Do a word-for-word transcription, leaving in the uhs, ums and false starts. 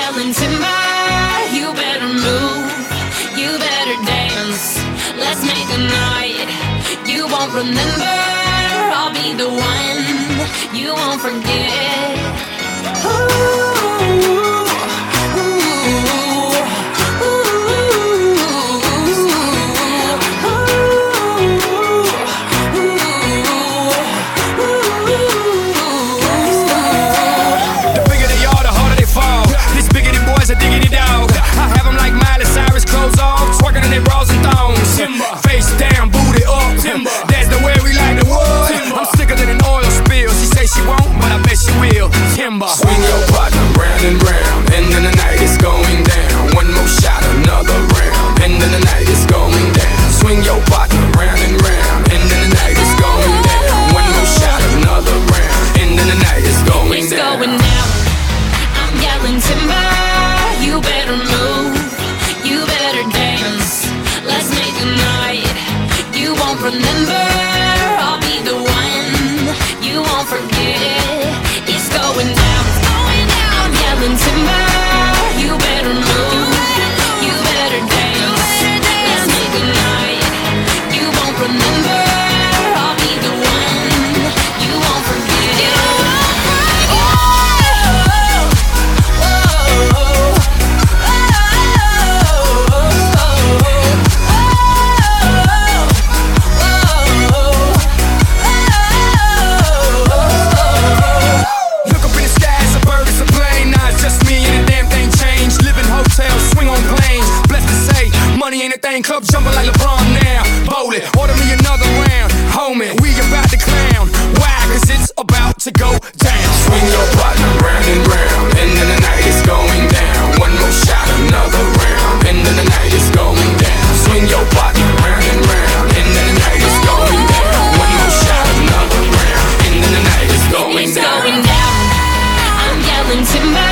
yelling timber, you better move, you better dance. Let's make a night you won't remember. I'll be the one you won't forget. Ooh. Swing your partner round and round, and then the night is going down. One more shot, another round, and then the night is going down. Swing your partner round and round, and then the night is going down. One more shot, another round, and then the night is going it's down. It's going down. I'm yelling timber, you better move, you better dance. Let's make a night you won't remember. I'll be the one you won't forget. It's going down, it's going down. I'm yelling timber, you better move, you better dance. Let's make a night you won't remember. I'll be the one you won't forget. You won't forget. Oh, oh, oh, money ain't a thing, club jumping like LeBron now. Bowling, order me another round. Homie, we about to clown. Why? Cause it's about to go down. Swing your partner round and round, and then the night is going down. One more shot, another round, and then the night is going down. Swing your partner round and round, and then the night is going down. One more shot, another round, and then the night is going it's down. It's going down. I'm yelling timber,